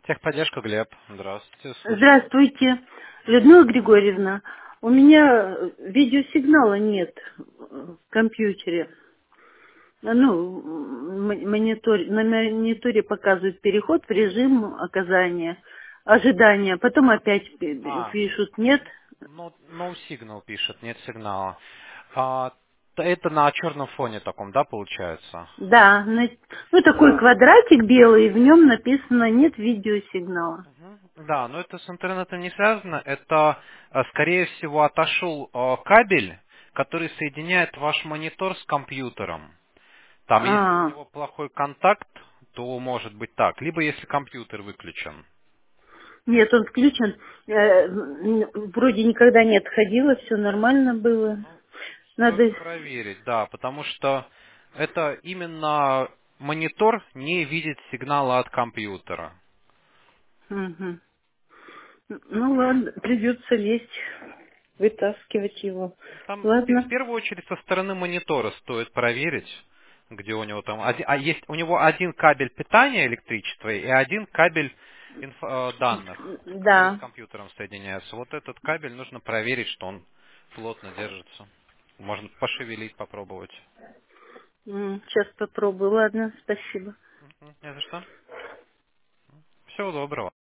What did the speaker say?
Техподдержка, Глеб. Здравствуйте, слушаю. Здравствуйте, Людмила Григорьевна. У меня видеосигнала нет в компьютере. Ну, на мониторе показывает переход в режим оказания, ожидания. Потом опять А, пишут нет. no signal пишет, нет сигнала. Это на черном фоне таком, да, получается? Да, ну такой квадратик белый, в нем написано нет видеосигнала. Мгм. Да, но это с интернетом не связано. Это, скорее всего, отошел кабель, который соединяет ваш монитор с компьютером. Там, если у А, него плохой контакт, то может быть так. Либо если компьютер выключен. нет, он включен. Вроде никогда не отходила, все нормально было. Ну, Надо. стоит проверить, да, потому что это именно монитор не видит сигнала от компьютера. Мгм. Ну ладно, придется лезть, вытаскивать его. Там в Ладно. первую очередь со стороны монитора стоит проверить, где у него там есть у него один кабель питания электричества и один кабель данных, который с Да. компьютером соединяется. Вот этот кабель нужно проверить, что он плотно держится. Можно пошевелить, попробовать. Сейчас попробую. Ладно, спасибо. Не за что. Всего доброго.